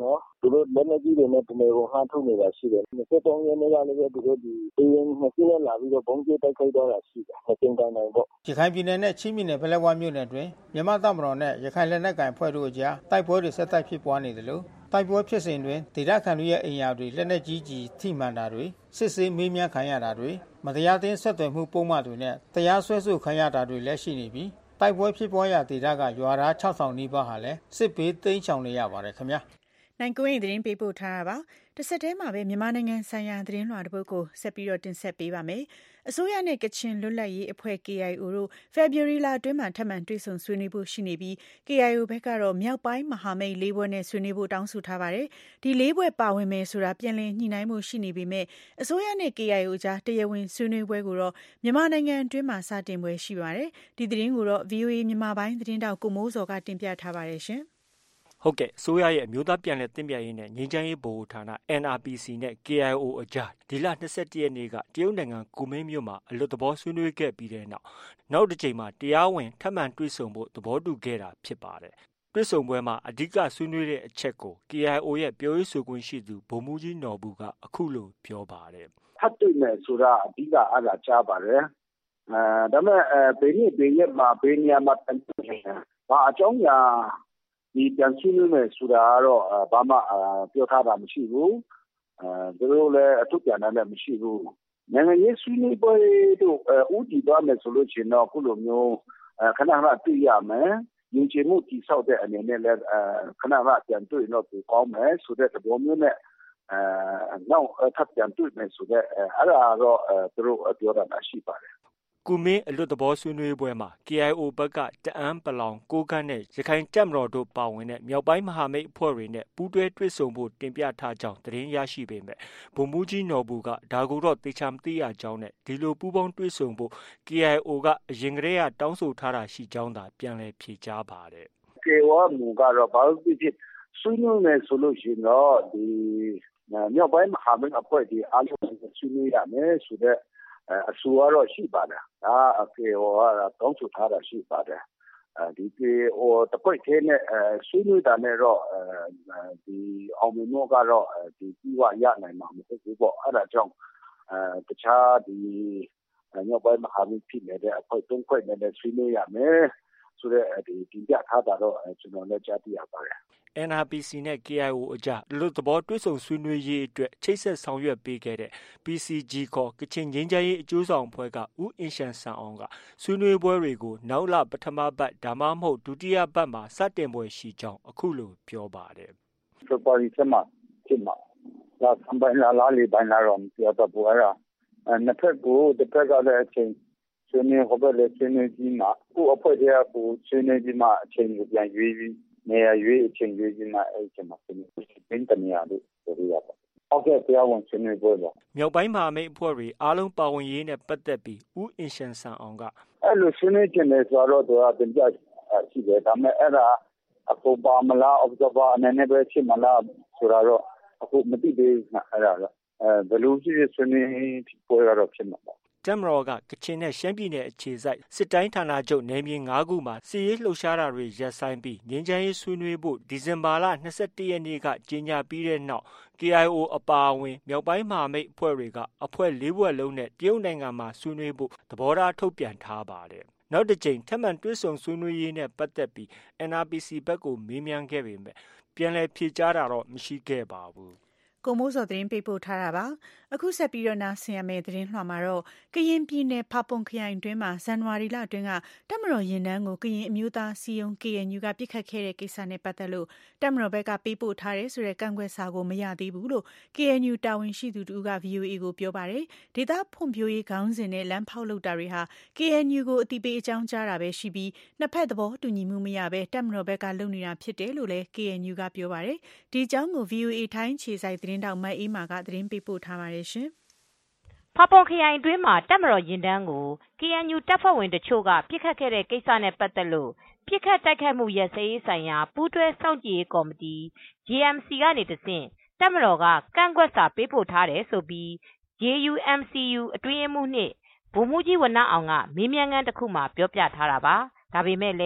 သူတို့လက်နက်ကြီးတွေနဲ့တနေကုန်ဟန်ထုတ်နေတာရှိတယ်။နှစ်သုံးရက်နေ့ကလည်းသူတို့ဒီအရင်နှစ်စီးနဲ့လာပြီးတော့ဘုံကျတိုက်ခိုက်တော့တာရှိတယ်။မတင်တိုင်းနိုင်ပေါ့
။ရခိုင်ပြည်နယ်နဲ့ချင်းပြည်နယ်ဖလက်ဝမြို့နယ်တွင်မြန်မာတပ်မတော်နဲ့ရခိုင်လက်နက်ကိုင်ဖွဲ့တို့အကြားတိုက်ပွဲတွေဆက်တိုက်ဖြစ်ပွားနေတယ်လို့တိုက်ပွဲဖြစ်စဉ်တွင်ဒေသခံတွေရဲ့အိမ်ယာတွေလက်နက်ကြီးကြီးထိမှန်တာတွေစစ်ဆေးမေးမြန်းခံရတာတွေမတရားသင်းဆက်သွယ်မှုပုံမှန်တွေနဲ့တရားစွဲဆိုခံရတာတွေလည်းရှိနေပြီးတိုက်ပွဲဖြစ်ပွားရာဒေသကရွာသားခြောက်ထောင်နီးပါးဟာလည်းစစ်ဘေးတိမ်းရှောင်နေရပါတယ်ခင်ဗျာ
နိုင်ကွင်းသတင်းပေးပို့ထားတာပါတစ်ဆက်တည်းမှာပဲမြန်မာနိုင်ငံဆိုင်ရာသတင်းလွှာတစ်ပုဒ်ကိုဆက်ပြီးတော့တင်ဆက်ပေးပါမယ်အစိုးရနဲ့ကချင်လွတ်လပ်ရေးအဖွဲ့ K I O တို့ February လအတွင်းမှာထပ်မံတွေ့ဆုံဆွေးနွေးဖို့ရှိနေပြီး K I O ဘက်ကတော့မြောက်ပိုင်းမဟာမိတ်လေးဘွဲ့နဲ့ဆွေးနွေးဖို့တောင်းဆိုထားပါတယ်ဒီလေးဘွဲ့ပါဝင်မယ်ဆိုတာပြန်လည်ညှိနှိုင်းမှုရှိနေပေမဲ့အစိုးရနဲ့ K I O ကြားတရားဝင်ဆွေးနွေးပွဲကိုတော့မြန်မာနိုင်ငံအတွင်းမှာစတင်ပွဲရှိပါတယ်ဒီသတင်းကိုတော့ V O A မြန်မာပိုင်းသတင်းတောက်ကိုမိုးစော်ကတင်ပြထားပါတယ်ရှင်
ဟုတ်ကဲ့အစိုးရရဲ့အမျိုးသားပြန်လည်သင့်မြတ်ရေးနဲ့ငြိမ်းချမ်းရေးဗဟိုဌာန N R P C နဲ့ K I O အကြားဒီလ၂၁ရက်နေ့ကတရုတ်နိုင်ငံကူမင်းမြို့မှာအလွတ်သဘောဆွေးနွေးခဲ့ပြီးတဲ့နောက်နောက်တစ်ချိန်မှာတရားဝင်ထပ်မံတွေ့ဆုံဖို့သဘောတူခဲ့တာဖြစ်ပါတယ်။တွေ့ဆုံပွဲမှာအဓိကဆွေးနွေးတဲ့အချက်ကို K I O ရဲ့ပြောရေးဆိုခွင့်ရှိသူဗိုလ်မှူးကြီးနော်ဘူးကအခုလိုပြောပါတယ်
။ထပ်တွေ့မယ်ဆိုတာအဓိကအားလာကြားပါတယ်။အဲဒါပေမဲ့ဘယ်နည်းဘယ်ရက်မှာဘယ်နေရာမှာပြန်တွေ့ရင်ဘာအကြောင်းအရာဒီပြန်ဆွေးနွေးမယ်ဆိုတာတော့ဘာမှပြောထားတာမရှိဘူးအဲသူတို့လည်းအထုပြန်တယ်မရှိဘူးနိုင်ငံရေးဆွေးနွေးပွဲတို့ဥတီသွားမယ်ဆိုလို့ရှိရင်တော့ခုလိုမျိုးခဏခဏတွေ့ရမယ်ယဉ်ကျေးမှုတည်ဆောက်တဲ့အနေနဲ့လည်းခဏခဏပြန်တွေ့တော့ပိုကောင်းမယ်ဆိုတဲ့သဘောမျိုးနဲ့အဲနောက်ထပ်ပြန်တွေ့မယ်ဆိုတဲ့အဲ့ဒါတော့သူတို့ပြောတာရှိပါတယ်
ကူမင်းအလွတ်သဘောဆွေးနွေးပွဲမှာ K I O ဘက်ကတအန်းပလောင်ကိုကန့်နဲ့ရခိုင်တပ်မတော်တို့ပါဝင်တဲ့မြောက်ပိုင်းမဟာမိတ်အဖွဲ့တွေနဲ့ပူးတွဲတွေ့ဆုံဖို့တင်ပြထားကြောင်းသတင်းရရှိပေမဲ့ဗိုလ်မှူးကြီးနော်ဘူကဒါကိုတော့သေချာမသိရကြောင်းနဲ့ဒီလိုပူးပေါင်းတွေ့ဆုံဖို့ K I O ကအရင်ကတည်းကတောင်းဆိုထားတာရှိကြောင်းသာပြန်လည်ဖြေကြားပါတယ်
။ K I O မူကတော့ဘာလို့ဖြစ်ဖြစ်ဆွေးနွေးမယ်ဆိုလို့ရှိရင်တော့ဒီမြောက်ပိုင်းမဟာမိတ်အဖွဲ့တွေအားလုံးဆွေးနွေးရမယ်ဆိုတဲ့အဆိုအရရှိပါတယ်ဒါအကေဟောတောင်းဆိုထားတာရှိပါတယ်ဒီကေဟောတပိတ်သေးနဲ့ဆွေးနွေးတာနဲ့တော့ဒီအောင်မြင်မှုကတော့ဒီပြီးဝရနိုင်မှာမဟုတ်ဘူးပေါ့အဲ့ဒါကြောင့်တခြားဒီညောပိုင်းမဟာမိတ်ဖြစ်နေတဲ့အဖွဲ့သုံးဖွဲ့နဲ့ဆွေးနွေးရမယ်ဆိုတဲ့ဒီတင်ပြထားတာတော့ကျွန်တော်လည်းကြားသိရပါတယ်
N R P C နဲ့ K I O အကြားလူသဘောတွေ့ဆုံဆွေးနွေးရေးအတွက်ချိတ်ဆက်ဆောင်ရွက်ပေးခဲ့တဲ့ P C G ခေါ်ကချင်ငြိမ်းချမ်းရေးအကျိုးဆောင်အဖွဲ့ကဦးအင်ရှန်ဆန်အောင်ကဆွေးနွေးပွဲတွေကိုနောက်လပထမပတ်ဒါမှမဟုတ်ဒုတိယပတ်မှာစတင်ပွဲရှိကြောင်းအခုလိုပြောပါတယ်
။ February မှာဖြစ်မှာလာဆံပိုင်းလာလာလေးပိုင်းလာတော့ပြောတော့ပေါ်ရနှစ်ဖက်ကိုတစ်ဖက်ကလည်းအချိန်ဆွေးနွေးဟောပဲလေဆွေးနွေးပြီးမှကိုအဖွဲ့တွေကကိုဆွေးနွေးပြီးမှအချိန်ကိုပြန်ရွေးပြီးနေရာရွေးအချိန်ရွေးပြီးမှအဲ့ဒီမှာပြင်ပြင်တနေရာလို့ပြောရပါဟုတ်ကဲ့တရားဝင်ဆွေးနွေးပွဲပါ
မြောက်ပိုင်းမဟာမိတ်အဖွဲ့တွေအားလုံးပါဝင်ရေးနဲ့ပတ်သက်ပြီးဦးအင်ရှန်ဆန်အောင်က
အဲ့လိုဆွေးနွေးခြင်းနဲ့ဆိုတော့သူကတင်ပြရှိတယ်ဒါပေမဲ့အဲ့ဒါအခုပါမလား observer အနေနဲ့ပဲဖြစ်မလားဆိုတော့အခုမသိသေးဘူးအဲ့ဒါတော့အဲဘယ်လိုရှိဆွေးနွေးပွဲကတော့ဖြစ်မှာပါ
တပ်မတော်ကကချင်နဲ့ရှမ်းပြည်နယ်အခြေစိုက်စစ်တိုင်းဌာနချုပ်နယ်မြေ၅ခုမှာစစ်ရေးလှုပ်ရှားတာတွေရပ်ဆိုင်းပြီးငြိမ်းချမ်းရေးဆွေးနွေးဖို့ဒီဇင်ဘာလ၂၁ရက်နေ့ကကြေညာပြီးတဲ့နောက် K I O အပါအဝင်မြောက်ပိုင်းမဟာမိတ်အဖွဲ့တွေကအဖွဲ့လေးဘွဲ့လုံးနဲ့တရုတ်နိုင်ငံမှာဆွေးနွေးဖို့သဘောထားထုတ်ပြန်ထားပါတယ်။နောက်တစ်ကြိမ်ထပ်မံတွေ့ဆုံဆွေးနွေးရေးနဲ့ပတ်သက်ပြီး N R P C ဘက်ကိုမေးမြန်းခဲ့ပေမဲ့ပြန်လည်ဖြေကြားတာတော့မရှိခဲ့ပါဘူး။
ကိုမိုးစော်သတင်းပေးပို့ထားတာပါအခုဆက်ပြီးတော့နားဆင်ရမယ့်သတင်းလွှာမှာတော့ကရင်ပြည်နယ်ဖာပွန်ခရိုင်တွင်းမှာဇန်နဝါရီလအတွင်းကတပ်မတော်ရင်တန်းကိုကရင်အမျိုးသားစီယုံ K N U ကပြစ်ခတ်ခဲ့တဲ့ကိစ္စနဲ့ပတ်သက်လို့တပ်မတော်ဘက်ကပေးပို့ထားတဲ့ဆိုတဲ့ကန့်ကွက်စာကိုမရသေးဘူးလို့ K N U တာဝန်ရှိသူတို့က V O A ကိုပြောပါတယ်ဒေသဖွံ့ဖြိုးရေးခေါင်းစဉ်နဲ့လမ်းဖောက်လုပ်တာတွေဟာ K N U ကိုအတိပေးအကြောင်းကြားတာပဲရှိပြီးနှစ်ဖက်သဘောတူညီမှုမရဘဲတပ်မတော်ဘက်ကလုပ်နေတာဖြစ်တယ်လို့လည်း K N U ကပြောပါတယ်ဒီအကြောင်းကို V O A ထိုင်းခြေစိုက်သတင်းတောက်မတ်အေးမာကသတင်းပေးပို့ထားပါတယ်ရှင်
ဖာပွန်ခရိုင်အတွင်းမှာတပ်မတော်ရင်တန်းကို K N U တပ်ဖွဲ့ဝင်တချို့ကပြစ်ခတ်ခဲ့တဲ့ကိစ္စနဲ့ပတ်သက်လို့ပြစ်ခတ်တိုက်ခိုက်မှုရပ်စဲရေးဆိုင်ရာပူးတွဲစောင့်ကြည့်ရေးကော်မတီ J M C ကနေတဆင့်တပ်မတော်ကကန့်ကွက်စာပေးပို့ထားတယ်ဆိုပြီး J U M C U အတွင်းရေးမှူးနှစ်ဗိုလ်မှူးကြီးဝဏ္ဏအောင်ကမေးမြန်းခန်းတစ်ခုမှာပြောပြထားတာပါဒါပေမဲ့လည်း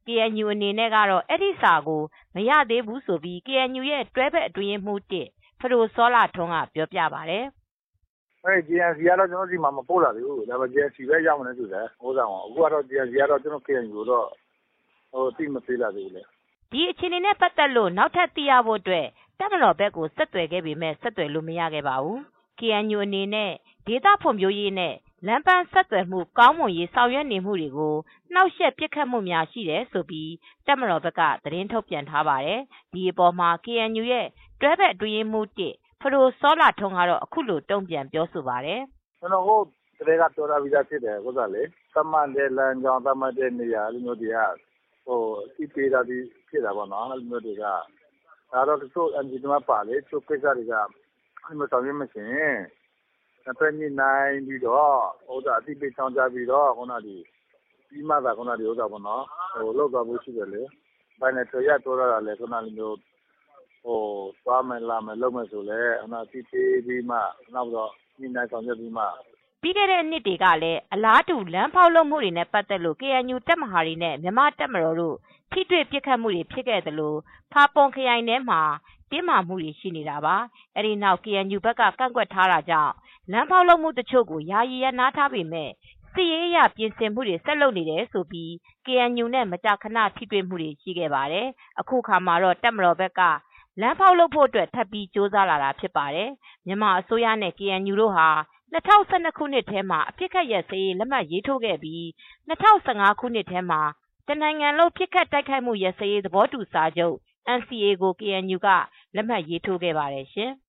K N U အနေနဲ့ကတော့အဲ့ဒီစာကိုမရသေးဘူးဆိုပြီး K N U ရဲ့တွဲဘက်အတွင်းရေးမှူးတစ်ဖဒိုစောလာထွန်းကပြောပြပါတယ်
။အဲ့ J N C ကတော့ကျွန်တော်ဒီမှာမပို့လာသေးဘူး။ဒါပေမဲ့ J N C ပဲရောက်မနေတူတယ်။ဟိုးဆောင်အခုကတော့ J N C ကတော့ကျွန်တော် K N U ကိုတော့ဟိုတိမသေးလာသေးဘူးလေ
။ဒီအခြေအနေနဲ့ပတ်သက်လို့နောက်ထပ်သိရဖို့အတွက်တပ်မတော်ဘက်ကိုဆက်သွယ်ခဲ့ပေမဲ့ဆက်သွယ်လို့မရခဲ့ပါဘူး။ K N U အနေနဲ့ဒေသဖွံ့ဖြိုးရေးနဲ့လမ်းပန်းဆက်သွယ်မှုကောင်းမွန်ရေးဆောင်ရွက်နေမှုတွေကိုနှောက်ယှက်ပစ်ခတ်မှုများရှိတယ်ဆိုပြီးတပ်မတော်ဘက်ကသတင်းထုတ်ပြန်ထားပါတယ်။ဒီအပေါ်မှာ K N U ရဲ့တွဲဘက်အတွင်းရေးမှူးတစ်ဖဒိုစောလာထွန်းကတော့အခုလိုတုံ့ပြန်ပြောဆိုပါတယ်
။ကျွန်တော်တို့တရေကပြောတာပြီးသားဖြစ်တယ်ဟုတ်ကဲ့လေ။သတ်မှတ်တဲ့လမ်းကြောင်းသတ်မှတ်တဲ့နေရာလူမျိုးတွေကဟိုဒီပေးတာဒီဖြစ်တာပေါ့နော်လူမျိုးတွေကဒါတော့တချို့ N G O မှာပါလေချို့ကိစ္စတွေကအဲ့လိုဆောင်ရွက်မရှင်တစ်ဖက်ညနိုင်ပြီးတော့ဟိုဒါအတိပေးချောင်းကြပြီးတော့ခုနဒီပြီးမှသာခုနဒီဥစ္စာပေါ့နော်ဟိုလောက်သွားဖို့ရှိတယ်လေဘယ်နဲ့တွေ့ရတော့တာလေခုနလိုမျိုးဟိုသွားမယ်လာမယ်လုပ်မယ်ဆိုလဲခုနတိပေးပြီးမှနောက်တော့ညနိုင်ဆောင်ရွက်ပြီးမှ
ပြီးခဲ့တဲ့နှစ်တွေကလည်းအလားတူလမ်းဖောက်လုပ်မှုတွေနဲ့ပတ်သက်လို့ K N U တပ်မဟာတွေနဲ့မြန်မာတပ်မတော်တို့ထိတွေ့ပစ်ခတ်မှုတွေဖြစ်ခဲ့သလိုဖာပွန်ခရိုင်ထဲမှာတင်းမာမှုတွေရှိနေတာပါ။အဲဒီနောက် K N U ဘက်ကကန့်ကွက်ထားတာကြောင့်လမ်းဖောက်လုပ်မှုတချို့ကိုယာယီရနာထားပေမဲ့စစ်ရေးအရပြင်ဆင်မှုတွေဆက်လုပ်နေတယ်ဆိုပြီး K N U နဲ့မကြာခဏထိတွေ့မှုတွေရှိခဲ့ပါတယ်။အခုခါမှာတော့တပ်မတော်ဘက်ကလမ်းဖောက်လုပ်ဖို့အတွက်ထပ်ပြီးစ조사လာတာဖြစ်ပါတယ်။မြန်မာအစိုးရနဲ့ K N U တို့ဟာ၂၀၁၂ခုနှစ်ထဲမှာအပြစ်ခတ်ရက်စေးလက်မှတ်ရေးထိုးခဲ့ပြီး၂၀၁၅ခုနှစ်ထဲမှာတနိုင်ငံလုံးပြစ်ခတ်တိုက်ခိုက်မှုရက်စေးသဘောတူစာချုပ် N C A ကို K N U ကလက်မှတ်ရေးထိုးခဲ့ပါတယ်ရှင်
။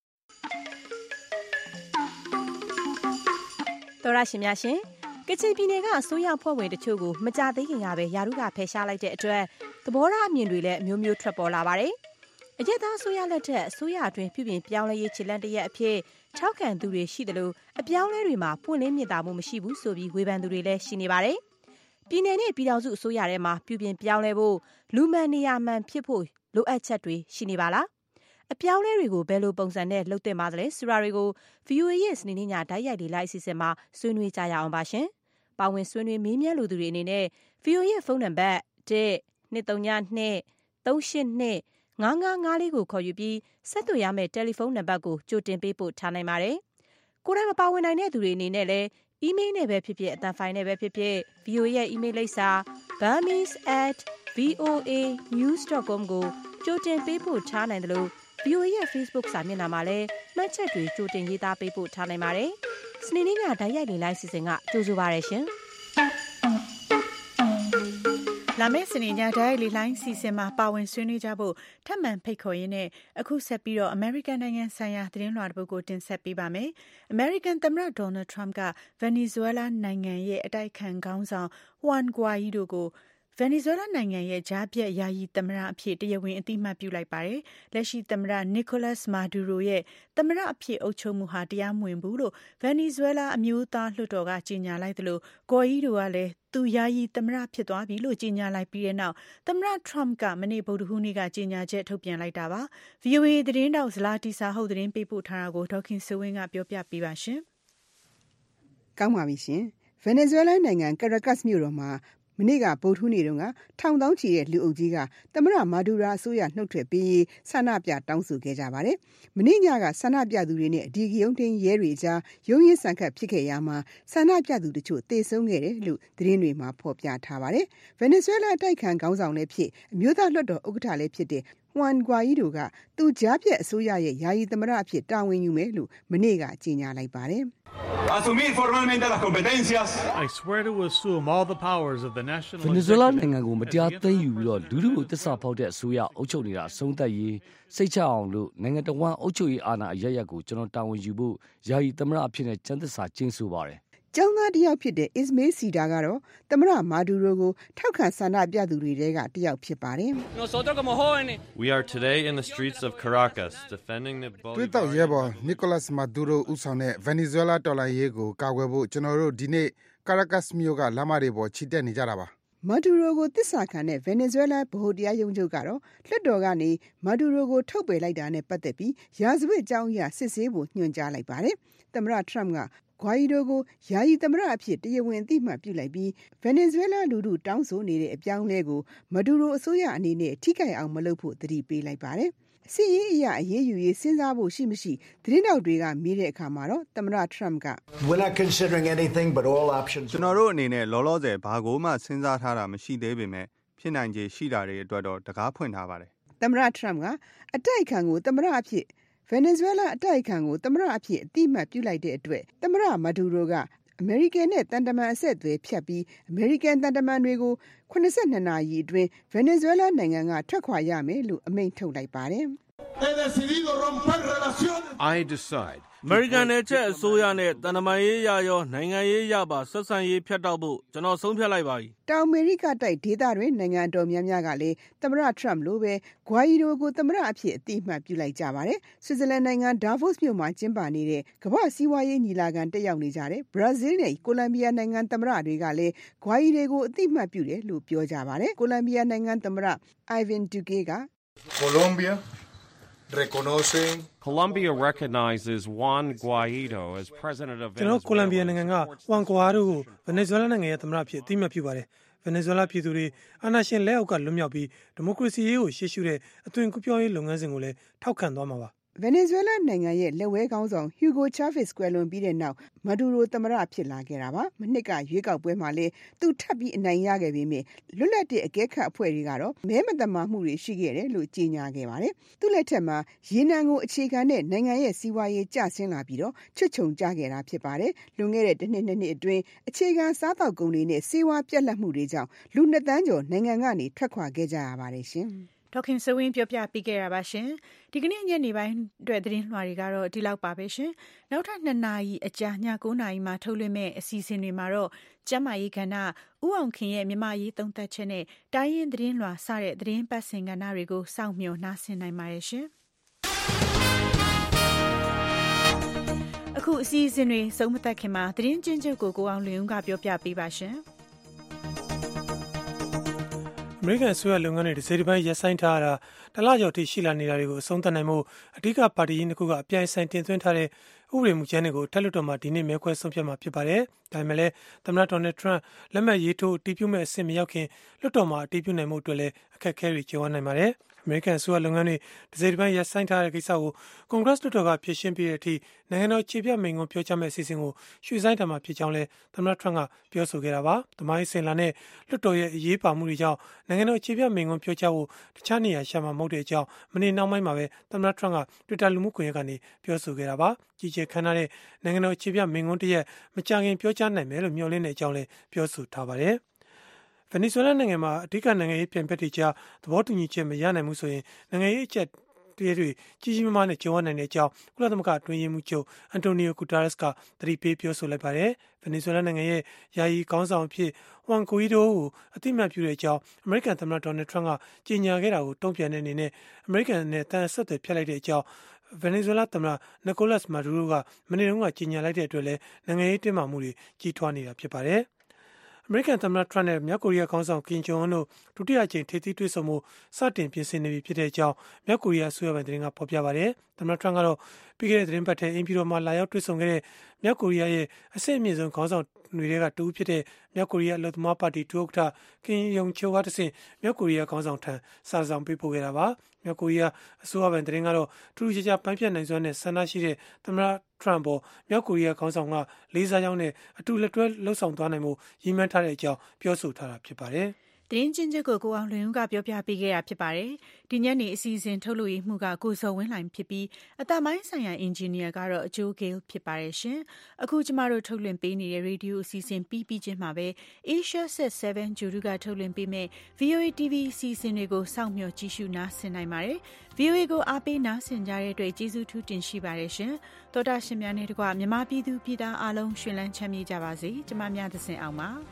တော်ရရှိများရှင်ကချင်ပြည်နယ်ကအစိုးရဖွဲ့ဝင်တချို့ကိုမကြသေးခင်ကပဲယာရုကဖယ်ရှားလိုက်တဲ့အတွက်သဘောထားအမြင်တွေလည်းအမျိုးမျိုးထွက်ပေါ်လာပါတယ်။အရက်သားအစိုးရလက်ထက်အစိုးရအတွင်းပြည်ပြင်ပြောင်းလဲရေးခြေလှမ်းတရက်အဖြစ်ထောက်ခံသူတွေရှိတယ်လို့အပြောင်းလဲတွေမှာပွင့်လင်းမြင်သာမှုမရှိဘူးဆိုပြီးဝေဖန်သူတွေလည်းရှိနေပါတယ်။ပြည်내နဲ့ပြည်ထောင်စုအစိုးရထဲမှာပြည်ပြင်ပြောင်းလဲဖို့လူမှန်နေရာမှန်ဖြစ်ဖို့လိုအပ်ချက်တွေရှိနေပါလား။အပြောင်းလဲတွေကိုဘယ်လိုပုံစံနဲ့လုပ်သင့်ပါသလဲဆိုတာတွေကို V O A ရဲ့စနေနေ့ညတိုက်ရိုက်လေလိုက်အစီအစဉ်မှာဆွေးနွေးကြရအောင်ပါရှင်။ပါဝင်ဆွေးနွေးမေးမြန်းလူသူတွေအနေနဲ့ V O A ရဲ့ဖုန်းနံပါတ်one two three two three eight twoငါးငါးငါးလေးကိုခေါ်ယူပြီးဆက်သွယ်ရမယ့်တယ်လီဖုန်းနံပါတ်ကိုကြိုတင်ပေးပို့ထားနိုင်ပါတယ်။ကိုယ်တိုင်မပါဝင်နိုင်တဲ့သူတွေအနေနဲ့လည်း email နဲ့ပဲဖြစ်ဖြစ်အသံဖိုင်နဲ့ပဲဖြစ်ဖြစ် V O A ရဲ့ email လိပ်စာ burmese at v o a news dot com ကိုကြိုတင်ပေးပို့ထားနိုင်တယ်လို့ V O A ရဲ့ Facebook စာမျက်နှာမှာလည်းမှတ်ချက်တွေကြိုတင်ရေးသားပေးပို့ထားနိုင်ပါတယ်။စနေနေ့ညတိုက်ရိုက်လေလိုက်စီစဉ်ကကြိုဆိုပါရရှင်။လာမယ့်စနေညတိုက်လေလိုင်းစီစဉ်မှာပါဝင်ဆွေးနွေးကြဖို့ထပ်မံဖိတ်ခေါ်ရင်းနဲ့အခုဆက်ပြီးတော့ American နိုင်ငံဆိုင်ရာသတင်းလွှာတစ်ပုဒ်ကိုတင်ဆက်ပေးပါမယ်။ American သမ္မတ Donald Trump က Venezuela နိုင်ငံရဲ့အတိုက်ခံခေါင်းဆောင် Juan Guaido ကို Venezuela နိုင်ငံရဲ့ကြားပြတ်ယာယီသမ္မတအဖြစ်တရားဝင်အသိအမှတ်ပြုလိုက်ပါတယ်။လက်ရှိသမ္မတ Nicolas Maduro ရဲ့သမ္မတအဖြစ်အုပ်ချုပ်မှုဟာတရားမဝင်ဘူးလို့ Venezuela အမျိုးသားလွှတ်တော်ကကြေညာလိုက်သလို Guaido ကလည်းသူယာယီသမ္မတဖြစ်သွားပြီလို့ကြေညာလိုက်ပြီးတဲ့နောက်သမ္မတ Trump ကမနေ့ဗုဒ္ဓဟူးနေ့ကကြေညာချက်ထုတ်ပြန်လိုက်တာပါ။ V O A သတင်းတောက်ဇလာတီစာဟုတ်သတင်းပေးပို့ထားတာကိုဒေါခင်စိုးဝင်းကပြောပြပေးပါရှင်
။ကောင်းပါပြီရှင်။ Venezuela နိုင်ငံ Caracas မြို့တော်မှာမနေ့ကဗုဒ္ဓဟူးနေ့တုန်းကထောင်သောင်းချီတဲ့လူအုပ်ကြီးကသမ္မတမာဒူရာအစိုးရနှုတ်ထွက်ပေးရေးဆန္ဒပြတောင်းဆိုခဲ့ကြပါတယ်။မနေ့ညကဆန္ဒပြသူတွေနဲ့အဒီကရုံးတင်းရဲတွေကြားရုန်းရင်းဆန်ခတ်ဖြစ်ခဲ့ရမှာဆန္ဒပြသူတချို့သေဆုံးခဲ့တယ်လို့သတင်းတွေမှာဖော်ပြထားပါတယ်။ Venezuela အတိုက်ခံခေါင်းဆောင်လည်းဖြစ်အမျိုးသားလွှတ်တော်ဥက္ကဋ္ဌလည်းဖြစ်တဲ့Juan Guaido ကသူကြားပြတ်အစိုးရရဲ့ယာယီသမ္မတအဖြစ်တာဝန်ယူမယ်လို့မနေ့ကကြေညာလိုက်ပါတယ်။
Asumir formalmente las competencias.
I swear to assume all the powers of the national
Venezuela နိုင်ငံကိုမတရားသိမ်းယူပြီးတော့လူထုကိုတစ္ဆာဖောက်တဲ့အစိုးရအုပ်ချုပ်နေတာအဆုံးသတ်ရေးစိတ်ချအောင်လို့နိုင်ငံတော်ဝန်အုပ်ချုပ်ရေးအာဏာအရရက်ကိုကျွန်တော်တာဝန်ယူဖို့ယာယီသမ္မတအဖြစ်နဲ့ကျန်းသစ္စာကျင့်ဆိုပါတယ်
။ကျောင်းသားတစ်ယောက်ဖြစ်တဲ့ Ismail Sida ကတော့သမ္မတမာဒူရိုကိုထောက်ခံဆန္ဒပြသူတွေထဲကတစ်ယောက်ဖြစ်ပါတယ်။
Nosotros como jóvenes
We are today in the streets of Caracas defending the
Bolivarian တွေ့တော့ရဲဘော် Nicolas Maduro ဦးဆောင်တဲ့ Venezuela တော်လှန်ရေးကိုကာကွယ်ဖို့ကျွန်တော်တို့ဒီနေ့ Caracas မြို့ကလမ်းမတွေပေါ်ချီတက်နေကြတာပါ
။မာဒူရိုကိုသစ္စာခံတဲ့ Venezuela ဗဟိုတရားရုံးချုပ်ကတော့လွှတ်တော်ကနေမာဒူရိုကိုထုတ်ပယ်လိုက်တာနဲ့ပတ်သက်ပြီးရာဇဝတ်ကြောင်းအရစစ်ဆေးဖို့ညွှန်ကြားလိုက်ပါတယ်။သမ္မတ Trump ကဂွာရီဒိုကိုယာယီသမ္မတအဖြစ်တရားဝင်အသိအမှတ်ပြုလိုက်ပြီးဗင်နီဇွဲလားလူထုတောင်းဆိုနေတဲ့အပြောင်းအလဲကိုမဒူရိုအစိုးရအနေနဲ့ထိခိုက်အောင်မလုပ်ဖို့သတိပေးလိုက်ပါတယ်။စစ်ရေးအရာအရေးယူရေးစဉ်းစားဖို့ရှိမရှိသတင်းတောက်တွေကမေးတဲ့အခါမှာတော့သမ္မတထရမ့်က
We're not considering anything but all options ကျွန်တော်တို့အနေနဲ့လောလောဆယ်ဘာကိုမှစဉ်းစားထားတာမရှိသေးပေမဲ့ဖြစ်နိုင်ခြေရှိတာတွေအတွက်တော့တကားဖွင့်ထားပါတယ်
။သမ္မတထရမ့်ကအတိုက်အခံကိုသမ္မတအဖြစ်ဗင်နီဇွဲလားအတိုက်အခံကိုသမ္မတအဖြစ်အတိအမှတ်ပြုလိုက်တဲ့အတွက်သမ္မတမဒူရိုကအမေရိကန်နဲ့တန်တမန်အဆက်အသွယ်ဖြတ်ပြီးအမေရိကန်တန်တမန်တွေကိုခုနစ်ဆယ့်နှစ်နာရီအတွင်းဗင်နီဇွဲလားနိုင်ငံကထွက်ခွာရမယ်လို့အမိန့်ထုတ်လိုက်ပါတယ်
။ I decide အမေရိကန်နယ်ချက်အစိုးရနဲ့တန်တမန်ရေးရရောနိုင်ငံရေးရပါဆက်ဆံရေးဖြတ်တောက်ဖို့ကျွန်တော်ဆုံးဖြတ်လိုက်ပါပြီ
။တောင်အမေရိကတိုက်ဒေသတွင်နိုင်ငံတော်များများကလည်းသမ္မတထရမ့်လိုပဲဂွာရီဒိုကိုသမ္မတအဖြစ်အတိအမှတ်ပြုလိုက်ကြပါတယ်။ဆွစ်ဇာလန်နိုင်ငံဒါဗို့စ်မြို့မှာကျင်းပနေတဲ့ကမ္ဘာ့စီးပွားရေးညီလာခံတက်ရောက်နေကြတဲ့ဘရာဇီးနဲ့ကိုလံဘီယာနိုင်ငံသမ္မတတွေကလည်းဂွာရီဒိုကိုအတိအမှတ်ပြုတယ်လို့ပြောကြပါတယ်။ကိုလံဘီယာနိုင်ငံသမ္မတ Ivan Duque က
Colombia reconoce
Colombia recognizes Juan Guaido as president of Venezuela.
ကျွန်တော်ကိုလံဘီယာနိုင်ငံက Juan Guaido ကိုဗင်နီဇွဲလားနိုင်ငံရဲ့သမ္မတဖြစ်အသိအမှတ်ပြုပါတယ်။ဗင်နီဇွဲလားပြည်သူတွေအာဏာရှင်လက်အောက်ကလွတ်မြောက်ပြီးဒီမိုကရေစီရေးကိုရှေ့ရှုတဲ့အသွင်ကူးပြောင်းရေးလုပ်ငန်းစဉ်ကိုလည်းထောက်ခံသွားမှာပါ။
ဗင်နီဇွဲလားနိုင်ငံရဲ့လက်ဝဲခေါင်းဆောင်ဟျူဂိုချာဗစ်ကွယ်လွန်ပြီးတဲ့နောက်မဒူရိုသမ္မတဖြစ်လာခဲ့တာပါ။မနှစ်ကရွေးကောက်ပွဲမှာလည်းသူထပ်ပြီးအနိုင်ရခဲ့ပေမဲ့လွတ်လပ်တဲ့အကဲခတ်အဖွဲ့တွေကတော့မဲမတမာမှုတွေရှိခဲ့တယ်လို့ကြေညာခဲ့ပါတယ်။သူ့လက်ထက်မှာရေနံကိုအခြေခံတဲ့နိုင်ငံရဲ့စီးပွားရေးကျဆင်းလာပြီးတော့ချွတ်ချုံကျခဲ့တာဖြစ်ပါတယ်။လွန်ခဲ့တဲ့တစ်နှစ်နှစ်နှစ်အတွင်းအခြေခံစားတောက်ကုန်တွေနဲ့စေဝါပြက်လက်မှုတွေကြောင့်လူနှစ်သန်းကျော်နိုင်ငံကနေထွက်ခွာခဲ့ကြရပါတယ်ရှင်။
ဒေါခင်စဝင်းပြောပြပေးခဲ့ရပါရှင်ဒီကနေ့ညနေပိုင်းအတွက်သတင်းလွှာတွေကတော့ဒီလောက်ပါပဲရှင်နောက်ထပ်နှစ်နာရီအကြာညကိုးနာရီမှာထုတ်လွှင့်မဲ့အစီအစဉ်တွေမှာတော့ကျမ်းမာရေးကဏ္ဍဥအောင်ခင်ရဲ့မြမရေးသုံးသက်ချက်နဲ့တိုင်းရင်းသတင်းလွှာစတဲ့သတင်းပတ်စင်ကဏ္ဍတွေကိုစောင့်မျှော်နှားဆင်နိုင်ပါတယ်ရှင်အခုအစီအစဉ်တွေဆုံးမသက်ခင်မှာသတင်းချင်းချုပ်ကိုကိုအောင်လွင်ဦးကပြောပြပေးပါရှင်
အမေရိကန်အစိုးရလုပ်ငန်းတွေတစ်စိတ်တစ်ပိုင်းရပ်ဆိုင်းထားတာတလကျော်ထိရှိလာနေတာတွေကိုအဆုံးသတ်နိုင်မှုအဓိကပါတီကြီးနှစ်ခုကအပြိုင်ဆိုင်တင်သွင်းထားတဲ့ဥပဒေမူကြမ်းတွေကိုထက်လွှတ်တော်မှာဒီနေ့မဲခွဲဆုံးဖြတ်မှာဖြစ်ပါတယ်။ဒါပေမဲ့လည်းသမ္မတဒေါ်နယ်ထရန့်လက်မှတ်ရေးထိုးအတည်ပြုမဲ့အဆင့်မရောက်ခင်လွှတ်တော်မှာအတည်ပြုနိုင်မှုအတွက်လည်းအခက်အခဲတွေကြုံရနိုင်ပါတယ်။အမေရိကန်အစိုးရလုပ်ငန်းတွေတစ်စိတ်တစ်ပိုင်းရပ်ဆိုင်းထားတဲ့ကိစ္စကိုကွန်ဂရက်လွှတ်တော်ကဖြေရှင်းပြီးတဲ့အထိနိုင်ငံတော်ခြေပြမိန့်ခွန်းပြောကြားမဲ့အစီအစဉ်ကိုရွှေ့ဆိုင်းတာမှာဖြစ်ကြောင်းလည်းသမ္မတထရန့်ကပြောဆိုခဲ့တာပါ။သမိုင်းစင်လာနဲ့လွှတ်တော်ရဲ့အရေးပါမှုတွေကြောင့်နိုင်ငံတော်ခြေပြမိန့်ခွန်းပြောကြားဖို့တခြားနေရာရှာမှာမဟုတ်တဲ့အကြောင်းမနေ့နောက်ပိုင်းမှာပဲသမ္မတထရန့်က Twitter လူမှုကွန်ရက်ကနေပြောဆိုခဲ့တာပါ။ကြီးကျယ်ခမ်းနားတဲ့နိုင်ငံတော်ခြေပြမိန့်ခွန်းတစ်ရက်မကြာခင်ပြောကြားနိုင်မယ်လို့မျှော်လင့်တဲ့အကြောင်းလည်းပြောဆိုထားပါတယ်။ဗင်နီဇွဲလားနိုင်ငံမှာအဓိကနိုင်ငံရေးပြိုင်ဘက်တွေကြားသဘောတူညီချက်မရနိုင်ဘူးဆိုရင်နိုင်ငံရေးအကျပ်တွေတွေကြီးကြီးမားမားနဲ့ကြုံရနိုင်တဲ့အကြောင်းကုလသမဂ္ဂအတွင်းရေးမှူးချုပ်အန်တိုနီယိုဂူတာရက်စ်ကသတိပေးပြောဆိုလိုက်ပါတယ်။ဗင်နီဇွဲလားနိုင်ငံရဲ့ယာယီခေါင်းဆောင်အဖြစ်ဟွန်ဂွီဒိုကိုအသိအမှတ်ပြုတဲ့အကြောင်းအမေရိကန်သမ္မတဒေါ်နယ်ထရန့်ကကြေညာခဲ့တာကိုတုံ့ပြန်တဲ့အနေနဲ့အမေရိကန်နဲ့တန်ဆက်သွယ်ဖျက်လိုက်တဲ့အကြောင်းဗင်နီဇွဲလားသမ္မတနီကိုလတ်မာဒူရိုကမနေ့တုန်းကကြေညာလိုက်တဲ့အတွက်လည်းနိုင်ငံရေးတင်းမာမှုတွေကြီးထွားနေတာဖြစ်ပါတယ်။အမေရိကန်သမ္မတထရန့်နဲ့မြောက်ကိုရီးယားခေါင်းဆောင်ကင်ဂျုံအွန်းတို့ဒုတိယအကြိမ်ထိပ်သီးတွေ့ဆုံမှုစတင်ပြင်ဆင်နေပြီဖြစ်တဲ့အကြောင်းမြောက်ကိုရီးယားအစိုးရပိုင်းသတင်းကဖော်ပြပါတယ်။သမ္မတထရန့်ကတော့ပြီးခဲ့တဲ့သတင်းပတ်ထဲအင်ပြည်တော်မှာလာရောက်တွေ့ဆုံခဲ့တဲ့မြောက်ကိုရီးယားရဲ့အဆင့်အမြင့်ဆုံးခေါင်းဆောင်တွေကတူဖြစ်တဲ့မြောက်ကိုရီးယားအလို့သမားပါတီဒုဥက္ကဋ္ဌကင်ယုံချိုကတဆင့်မြောက်ကိုရီးယားခေါင်းဆောင်ထံစာဆောင်ပေးပို့ခဲ့တာပါ။မြောက်ကိုရီးယားအစိုးရပိုင်းသတင်းကတော့ထူးထူးခြားခြားပိုင်းဖြတ်နိုင်စွမ်းနဲ့ဆန္ဒရှိတဲ့သမ္မတထရန့်ပေါ်မြောက်ကိုရီးယားခေါင်းဆောင်ကလေးစားကြောင်းနဲ့အတူလက်တွဲလှုပ်ဆောင်သွားနိုင်မှုရည်မှန်းထားတဲ့အကြောင်းပြောဆိုထားတာဖြစ်ပါတယ်။
သတင်းချင်းချက်ကိုကိုအောင်လွင်ဦးကပြောပြပေးခဲ့တာဖြစ်ပါတယ်။ဒီညနေအစီအစဉ်ထုတ်လို့ရမှုကကိုစောဝင်းလှိုင်ဖြစ်ပြီးအတမိုင်းဆိုင်ရာအင်ဂျင်နီယာကတော့အကျိုးဂေးဖြစ်ပါတယ်ရှင်။အခုကျမတို့ထုတ်လွှင့်ပေးနေတဲ့ရေဒီယိုအစီအစဉ်ပြီးပြီးချင်းမှာပဲ Asia Set 7 ဂျူရူကထုတ်လွှင့်ပေးမဲ့ ဗွီအိုအေ တီဗီ အစီအစဉ်တွေကိုစောင့်မျှော်ကြည့်ရှုနားဆင်နိုင်ပါတယ်။ ဗွီအိုအေကိုအားပေးနားဆင်ကြတဲ့အတွက်ကျေးဇူးထူးတင်ရှိပါတယ်ရှင်။သောတာရှင်များနဲ့တကွမြန်မာပြည်သူပြည်သားအားလုံးရှင်လန်းချမ်းမြေ့ကြပါစေ။ကျမများသစဉ်အောင်ပါ။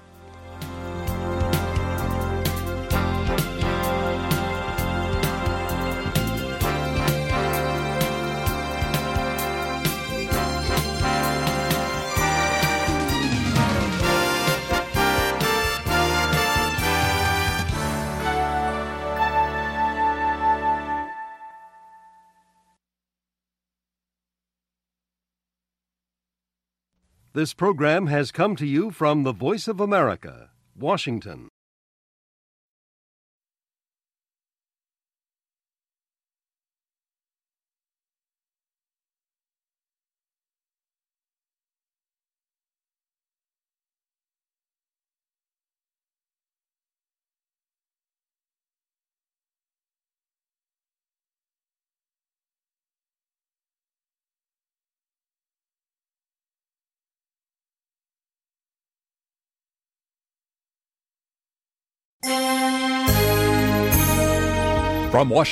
This program has come to you from the Voice of America, Washington.
From Washington.